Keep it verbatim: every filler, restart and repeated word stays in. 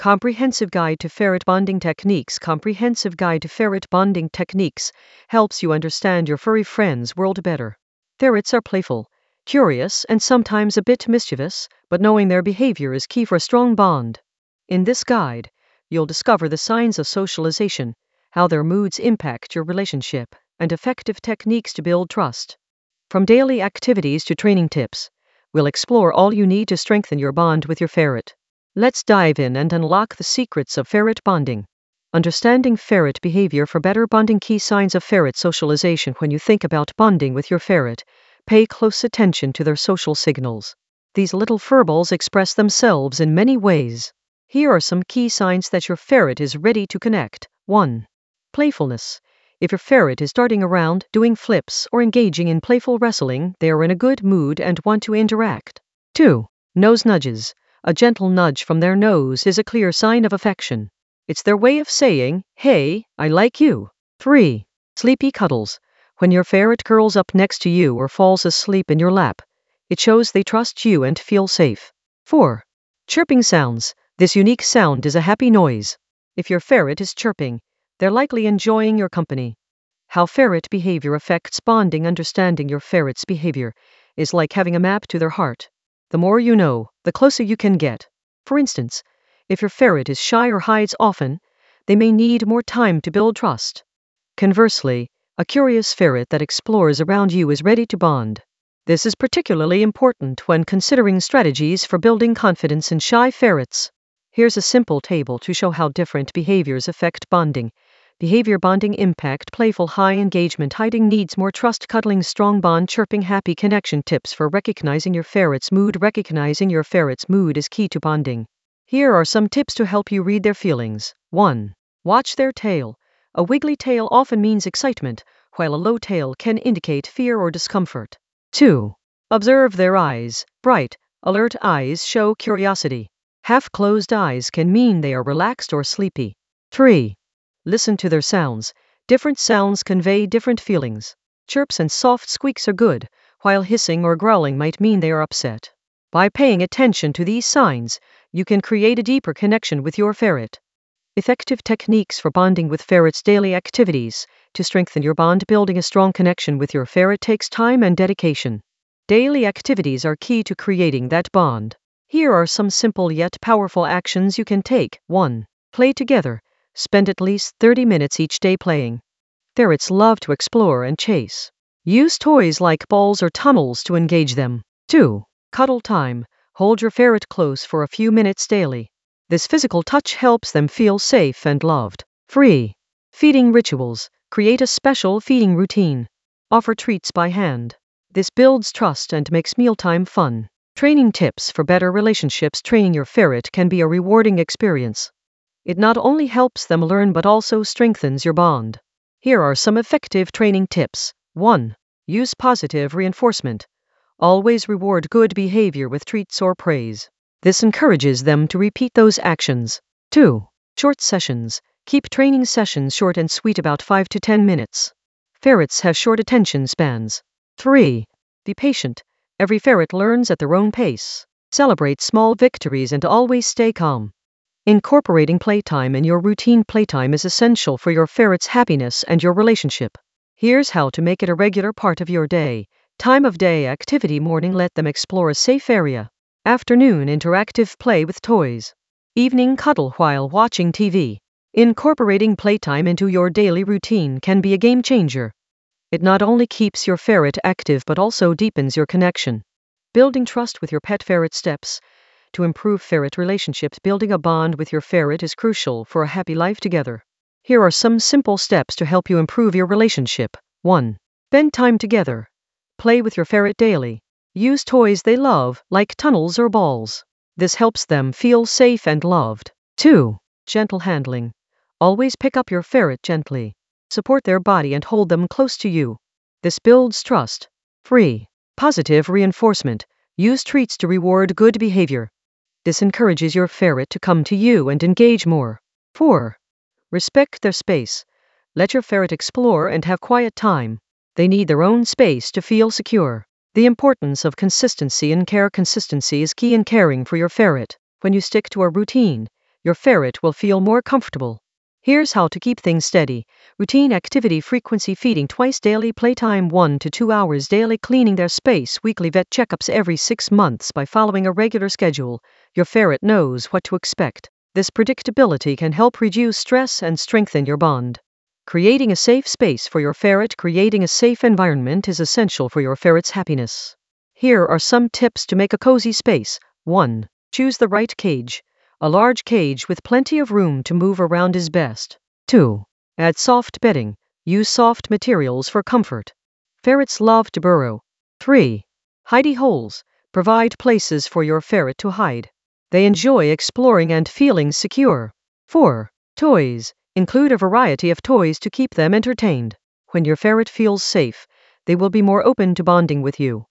Comprehensive Guide to Ferret Bonding Techniques. Comprehensive Guide to Ferret Bonding Techniques helps you understand your furry friend's world better. Ferrets are playful, curious, and sometimes a bit mischievous, but knowing their behavior is key for a strong bond. In this guide, you'll discover the signs of socialization, how their moods impact your relationship, and effective techniques to build trust. From daily activities to training tips, we'll explore all you need to strengthen your bond with your ferret. Let's dive in and unlock the secrets of ferret bonding. Understanding ferret behavior for better bonding. Key signs of ferret socialization. When you think about bonding with your ferret, pay close attention to their social signals. These little furballs express themselves in many ways. Here are some key signs that your ferret is ready to connect. one. Playfulness. If your ferret is darting around, doing flips, or engaging in playful wrestling, they are in a good mood and want to interact. two. Nose nudges. A gentle nudge from their nose is a clear sign of affection. It's their way of saying, "Hey, I like you." three. Sleepy cuddles. When your ferret curls up next to you or falls asleep in your lap, it shows they trust you and feel safe. four. Chirping sounds. This unique sound is a happy noise. If your ferret is chirping, they're likely enjoying your company. How ferret behavior affects bonding. Understanding your ferret's behavior is like having a map to their heart. The more you know, the closer you can get. For instance, if your ferret is shy or hides often, they may need more time to build trust. Conversely, a curious ferret that explores around you is ready to bond. This is particularly important when considering strategies for building confidence in shy ferrets. Here's a simple table to show how different behaviors affect bonding. Behavior bonding impact. Playful high engagement. Hiding needs more trust. Cuddling strong bond. Chirping happy connection. Tips for recognizing your ferret's mood. Recognizing your ferret's mood is key to bonding. Here are some tips to help you read their feelings. one. Watch their tail. A wiggly tail often means excitement, while a low tail can indicate fear or discomfort. two. Observe their eyes. Bright, alert eyes show curiosity. Half-closed eyes can mean they are relaxed or sleepy. three. Listen to their sounds. Different sounds convey different feelings. Chirps and soft squeaks are good, while hissing or growling might mean they are upset. By paying attention to these signs, you can create a deeper connection with your ferret. Effective techniques for bonding with ferrets. Daily activities. To strengthen your bond. Building a strong connection with your ferret takes time and dedication. Daily activities are key to creating that bond. Here are some simple yet powerful actions you can take. one. Play together. Spend at least thirty minutes each day playing. Ferrets love to explore and chase. Use toys like balls or tunnels to engage them. two. Cuddle time. Hold your ferret close for a few minutes daily. This physical touch helps them feel safe and loved. three. Feeding rituals. Create a special feeding routine. Offer treats by hand. This builds trust and makes mealtime fun. Training tips for better relationships. Training your ferret can be a rewarding experience. It not only helps them learn but also strengthens your bond. Here are some effective training tips. one. Use positive reinforcement. Always reward good behavior with treats or praise. This encourages them to repeat those actions. two. Short sessions. Keep training sessions short and sweet, about five to ten minutes. Ferrets have short attention spans. three. Be patient. Every ferret learns at their own pace. Celebrate small victories and always stay calm. Incorporating playtime in your routine. Playtime is essential for your ferret's happiness and your relationship. Here's how to make it a regular part of your day. Time of day activity. Morning. Let them explore a safe area. Afternoon. Interactive play with toys. Evening. Cuddle while watching T V. Incorporating playtime into your daily routine can be a game changer. It not only keeps your ferret active but also deepens your connection. Building trust with your pet ferret. Steps to improve ferret relationships. Building a bond with your ferret is crucial for a happy life together. Here are some simple steps to help you improve your relationship. one. Spend time together. Play with your ferret daily. Use toys they love, like tunnels or balls. This helps them feel safe and loved. two. Gentle handling. Always pick up your ferret gently. Support their body and hold them close to you. This builds trust. three. Positive reinforcement. Use treats to reward good behavior. This encourages your ferret to come to you and engage more. four. Respect their space. Let your ferret explore and have quiet time. They need their own space to feel secure. The importance of consistency in care. Consistency is key in caring for your ferret. When you stick to a routine, your ferret will feel more comfortable. Here's how to keep things steady. Routine activity frequency feeding twice daily, playtime one to two hours daily, cleaning their space, weekly vet checkups every six months. By following a regular schedule, your ferret knows what to expect. This predictability can help reduce stress and strengthen your bond. Creating a safe space for your ferret. Creating a safe environment is essential for your ferret's happiness. Here are some tips to make a cozy space. one. Choose the right cage. A large cage with plenty of room to move around is best. two. Add soft bedding. Use soft materials for comfort. Ferrets love to burrow. three. Hidey holes. Provide places for your ferret to hide. They enjoy exploring and feeling secure. four. Toys. Include a variety of toys to keep them entertained. When your ferret feels safe, they will be more open to bonding with you.